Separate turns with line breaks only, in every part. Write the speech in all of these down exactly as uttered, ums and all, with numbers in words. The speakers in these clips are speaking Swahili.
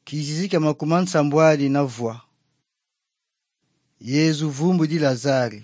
Kizizi kya makumi nsambwali na vwa. Yezu vumbu di Lazare.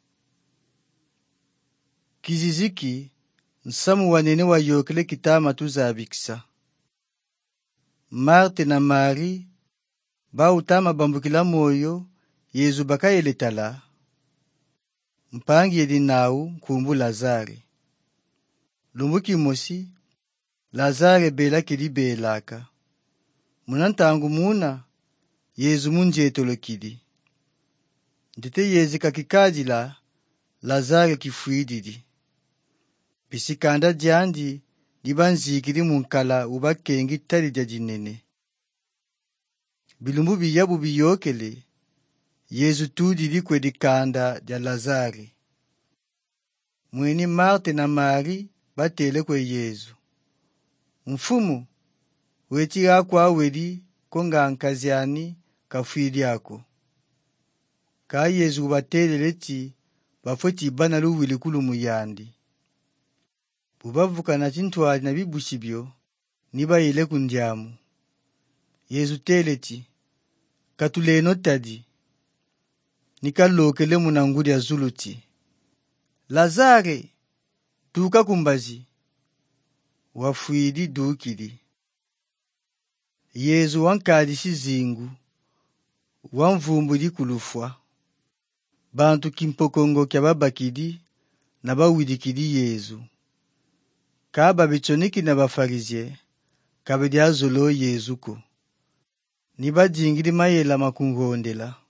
Kiziziki nsamu wanene wa yokele kitama tuzabikisa. Marte na Mari ba utama bambukila moyo Yezu bakayeletala. Mpangi yedi nau kumbu Lazare. Lumbuki mosi Lazare bela kidi belaka. Munantangu muna Yezu munjetolo kidi. Ndite yezi kakikadila Lazare kifuididi. Pisikanda diandi dibanzikiri munkala ubakengi tali dia jinene. Bilumbu biyabu biyokele Yezu tudidi kwedi kanda dia Lazare. Mweni Marte na Mari batele kwe Yezu. Mfumu weti akwa wedi konga nkaziani kafuidi ako. Ka Yezu batele leti bafoti bana luwili kulu muyandi. Bubavuka na chintwali na bibushibyo niba ile kundiamu. Yezu teleti katuleno tadi nikalokele munangudi ya zuluti. Lazare tuka kumbazi wafuidi dukidi. Yezu wankadishi zingu wamvumbu di kulufwa. Bantu kimpokongo kya babakidi na bawidikidi Yezu. Kaba bichoniki na bafarizie kabedi azolo Yezuko. Niba jingiri mayela makungondela.